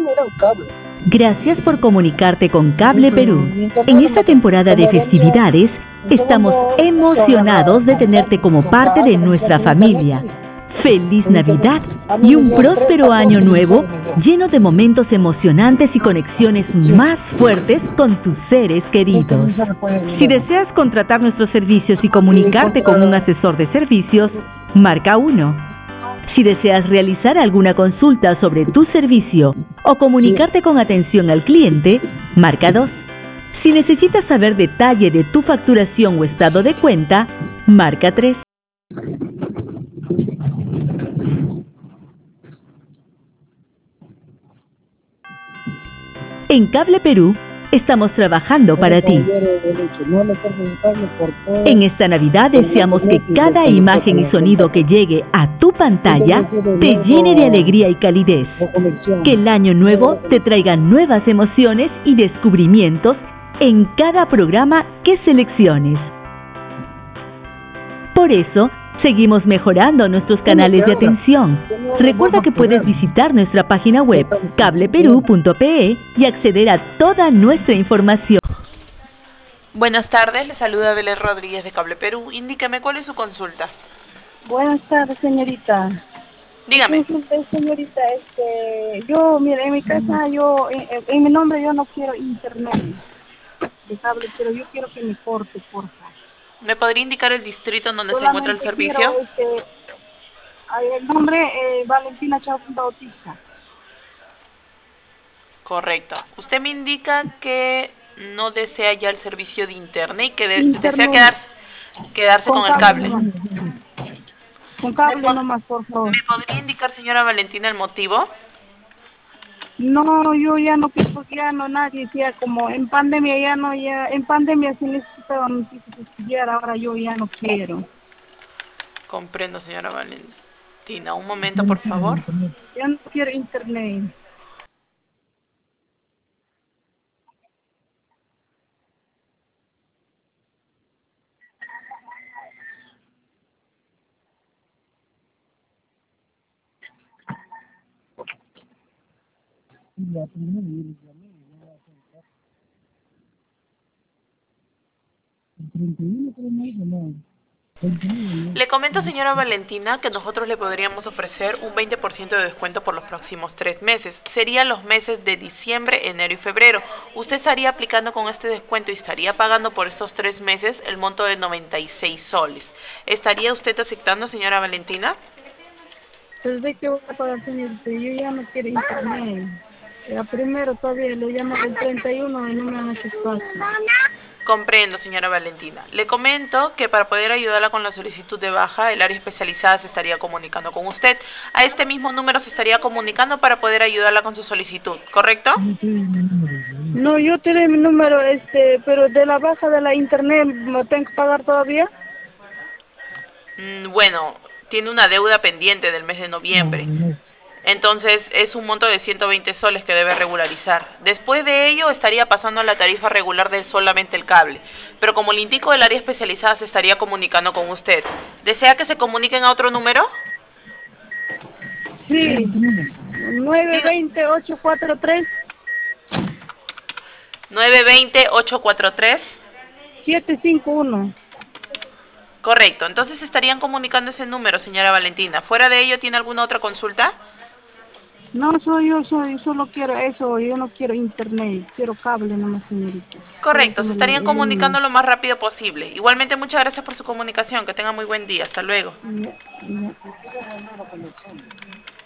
Gracias por comunicarte con Cable Perú. En esta temporada de festividades, estamos emocionados de tenerte como parte de nuestra familia. ¡Feliz Navidad y un próspero año nuevo lleno de momentos emocionantes y conexiones más fuertes con tus seres queridos! Si deseas contratar nuestros servicios y comunicarte con un asesor de servicios, marca 1. Si deseas realizar alguna consulta sobre tu servicio o comunicarte con atención al cliente, marca 2. Si necesitas saber detalle de tu facturación o estado de cuenta, marca 3. En Cable Perú, estamos trabajando para ti. En esta Navidad deseamos que cada imagen y sonido que llegue a tu pantalla te llene de alegría y calidez. Que el año nuevo te traiga nuevas emociones y descubrimientos en cada programa que selecciones. Por eso, seguimos mejorando nuestros canales de atención. Recuerda que puedes visitar nuestra página web cableperú.pe y acceder a toda nuestra información. Buenas tardes, le saluda Belén Rodríguez de Cable Perú. Indíqueme cuál es su consulta. Buenas tardes, señorita. Dígame. Señorita, yo, mire, en mi casa, en mi nombre yo no quiero internet de cable, pero yo quiero que me corte, por favor. ¿Me podría indicar el distrito en donde se encuentra el servicio? Quiero, el nombre, Valentina Chávez Bautista. Correcto. Usted me indica que no desea ya el servicio de internet y que desea quedarse con el cable. Con cable nomás, por favor. ¿Me podría indicar, señora Valentina, el motivo? No, yo ya no quiero, porque ya no nadie, ya como en pandemia en pandemia se necesitaban estudiar, ahora yo ya no quiero. Comprendo, señora Valentina. Un momento, por favor. Ya no quiero internet. Le comento, señora Valentina, que nosotros le podríamos ofrecer un 20% de descuento por los próximos 3 meses. Serían los meses de diciembre, enero y febrero. Usted estaría aplicando con este descuento y estaría pagando por estos 3 meses el monto de 96 soles. ¿Estaría usted aceptando, señora Valentina? Pues de qué voy a pagar, señorita, yo ya no quiero internet. Primero todavía le llamo el 31 y no me han hecho caso. Comprendo, señora Valentina. Le comento que para poder ayudarla con la solicitud de baja, el área especializada se estaría comunicando con usted. A este mismo número se estaría comunicando para poder ayudarla con su solicitud, ¿correcto? No, yo tengo mi número, pero de la baja de la internet, ¿me tengo que pagar todavía? Bueno, tiene una deuda pendiente del mes de noviembre. Entonces es un monto de 120 soles que debe regularizar. Después de ello estaría pasando a la tarifa regular de solamente el cable. Pero como le indico, el área especializada se estaría comunicando con usted. ¿Desea que se comuniquen a otro número? Sí, 920-843. 920-843. 751. Correcto, entonces estarían comunicando ese número, señora Valentina. ¿Fuera de ello tiene alguna otra consulta? No, solo quiero eso, yo no quiero internet, quiero cable nomás, señorita. Correcto, se estarían comunicando lo más rápido posible. Igualmente, muchas gracias por su comunicación, que tenga muy buen día, hasta luego.